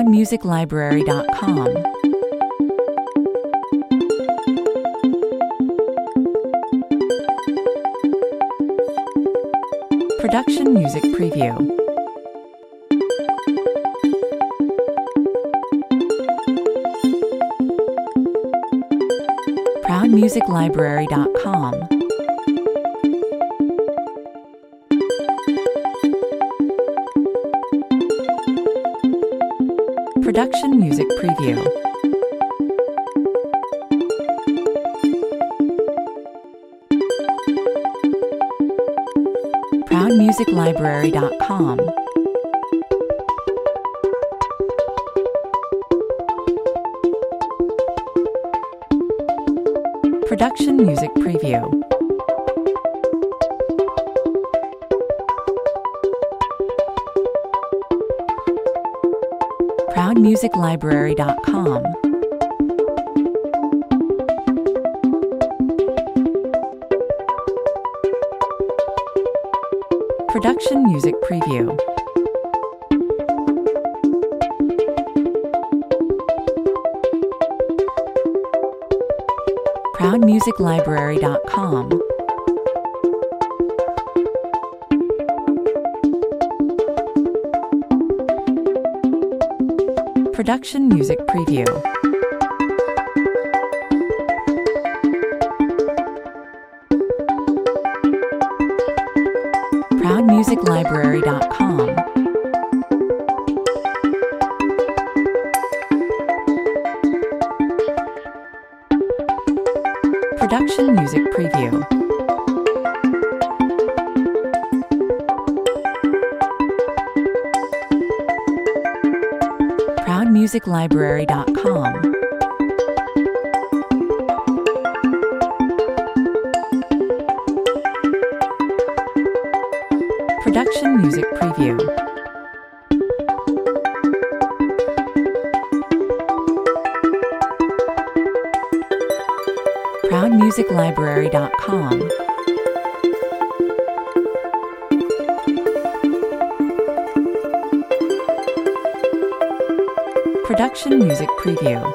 ProudMusicLibrary.com. Production Music Preview. ProudMusicLibrary.com. Production Music Preview. ProudMusicLibrary.com. Production Music Preview. ProudMusicLibrary.com. Production Music Preview. ProudMusicLibrary.com. Production Music Preview. ProudMusicLibrary.com. Production Music Preview. ProudMusicLibrary.com. Production Music Preview. ProudMusicLibrary.com. Production Music Preview.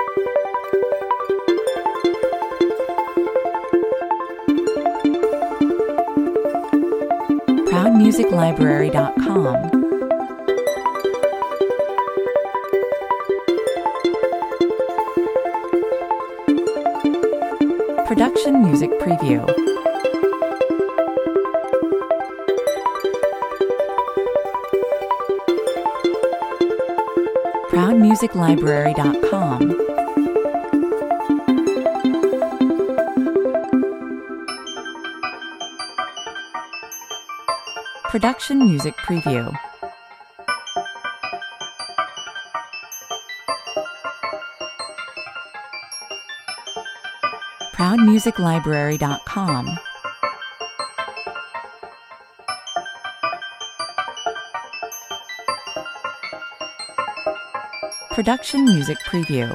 ProudMusicLibrary.com. Production Music Preview. ProudMusicLibrary.com. Production Music Preview. ProudMusicLibrary.com. Production Music Preview.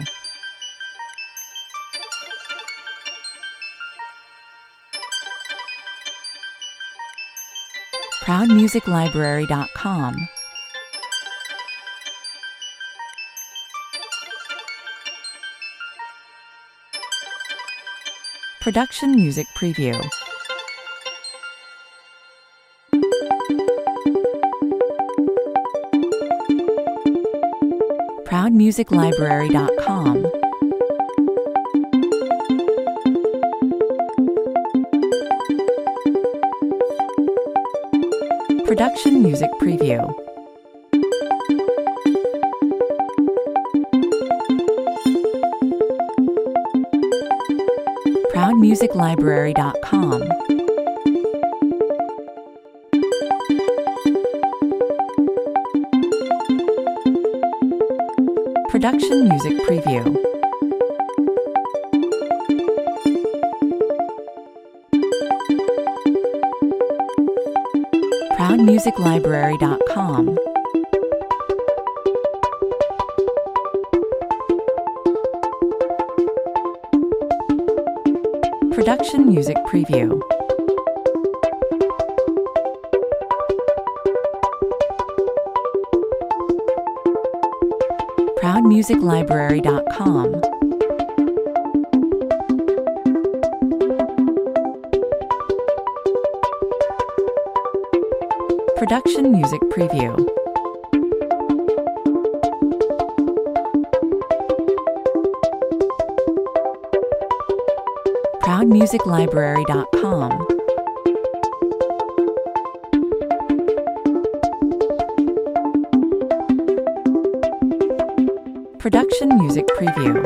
ProudMusicLibrary.com. Production Music Preview. ProudMusicLibrary.com. Production Music Preview. ProudMusicLibrary.com. Production Music Preview. ProudMusicLibrary.com. Production Music Preview. ProudMusicLibrary.com. Production Music Preview. ProudMusicLibrary.com. Production Music Preview.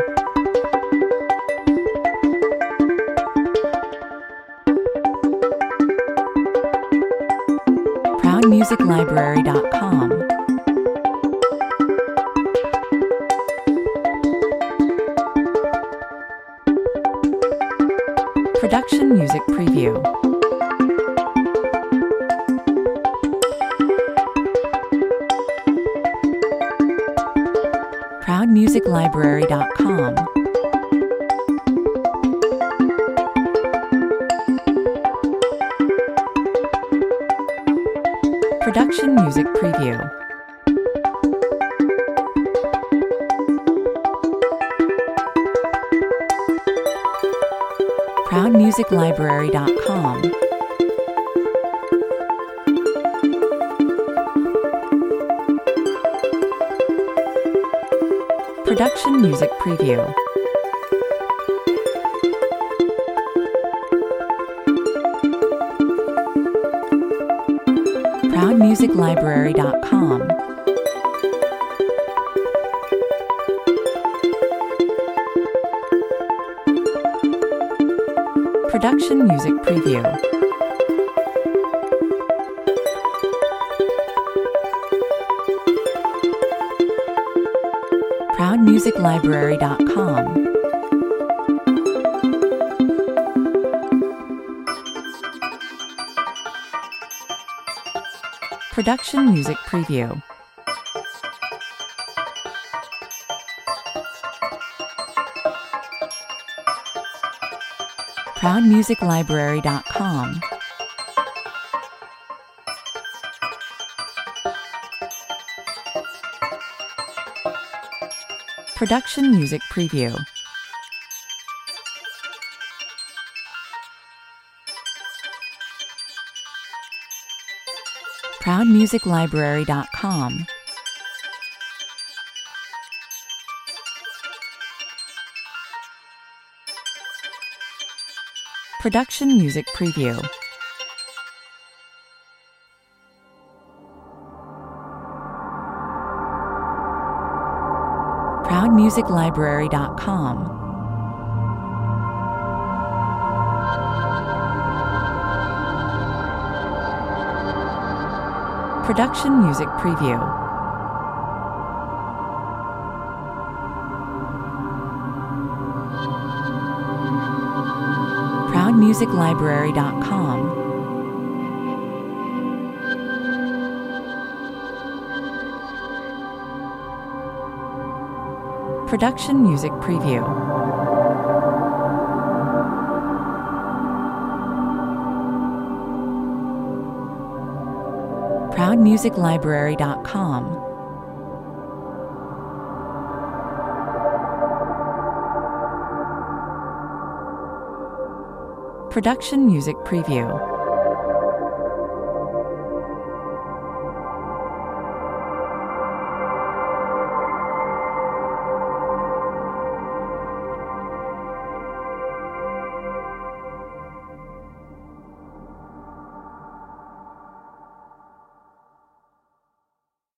ProudMusicLibrary.com. Production Music Preview. ProudMusicLibrary.com. Production Music Preview. ProudMusicLibrary.com. Production Music Preview. ProudMusicLibrary.com. Production Music Preview. ProudMusicLibrary.com. Production Music Preview. ProudMusicLibrary.com. Production Music Preview. ProudMusicLibrary.com. Production Music Preview. ProudMusicLibrary.com. Production Music Preview. ProudMusicLibrary.com. Production Music Preview. ProudMusicLibrary.com. Production Music Preview.